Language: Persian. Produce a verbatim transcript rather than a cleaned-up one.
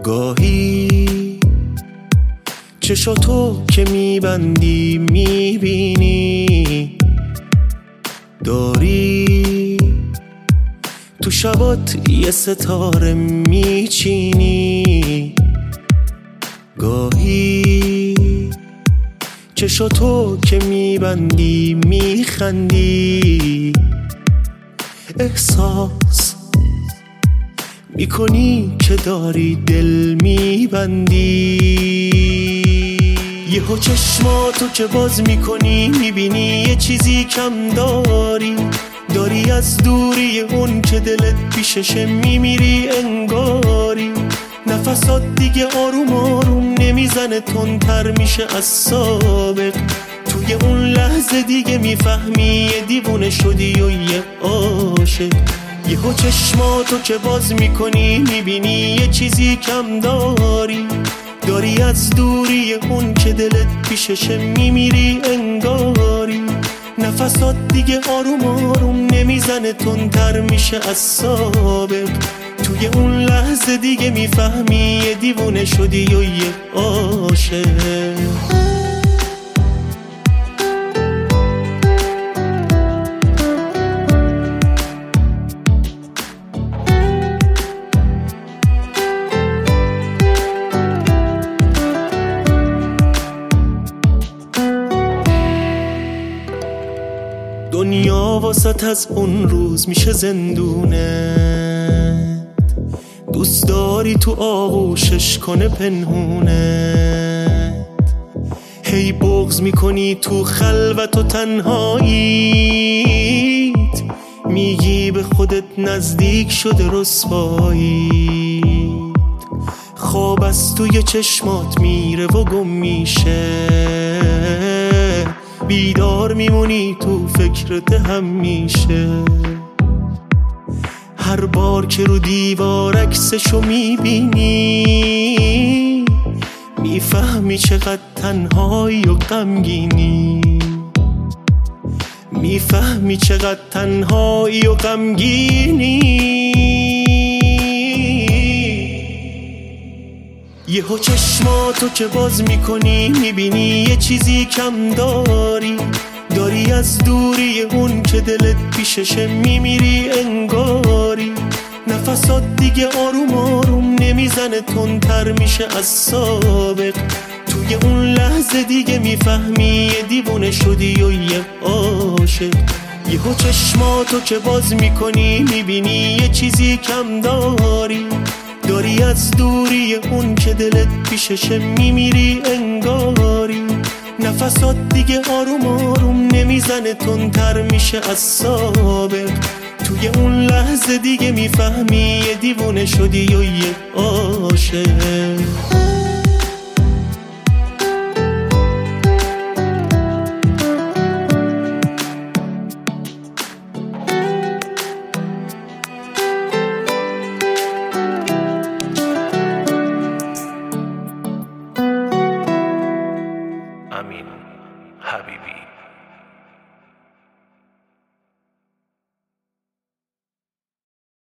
گاهی چشاتو که میبندی میبینی داری تو شبات یه ستاره میچینی. گاهی چشاتو که میبندی میخندی احساس میکنی که داری دل میبندی. یهو چشماتو که باز میکنی میبینی یه چیزی کم داری داری از دوری اون که دلت پیششه میمیری انگاری. نفسات دیگه آروم آروم نمیزنه تندتر میشه از سابق. توی اون لحظه دیگه میفهمی یه دیوونه شدی و یه عاشق. یهو چشماتو که باز میکنی میبینی یه چیزی کم داری داری از دوری اون که دلت پیششه میمیری انگاری. نفسات دیگه آروم آروم نمیزنه تندتر میشه از سابق. توی اون لحظه دیگه میفهمی یه دیوونه شدی و یه عاشق. دنیا واسط از اون روز میشه زندونه دوست داری تو آغوشش کنه پنهونه. هی بغض میکنی تو خلوت و تنهاییت میگی به خودت نزدیک شده رسواییت. خواب از توی چشمات میره و گم میشه بیدار میمونی تو فکرت همیشه. هر بار که رو دیوار عکسشو میبینی میفهمی چقدر تنهایی و غمگینی. میفهمی چقدر تنهایی و غمگینی. یهو چشماتو که باز میکنی میبینی یه چیزی کم داری داری از دوری اون که دلت پیششه میمیری انگاری. نفسات دیگه آروم آروم نمیزنه تندتر میشه از سابق. توی اون لحظه دیگه میفهمی یه دیوونه شدی و یه عاشق. یهو چشماتو که باز میکنی میبینی یه چیزی کم داری داری از دوری اون که دلت پیششه میمیری انگاری. نفسات دیگه آروم آروم نمیزنه تندتر میشه از سابق. توی اون لحظه دیگه میفهمی یه دیوونه شدی و یه عاشق. امین حبیبی.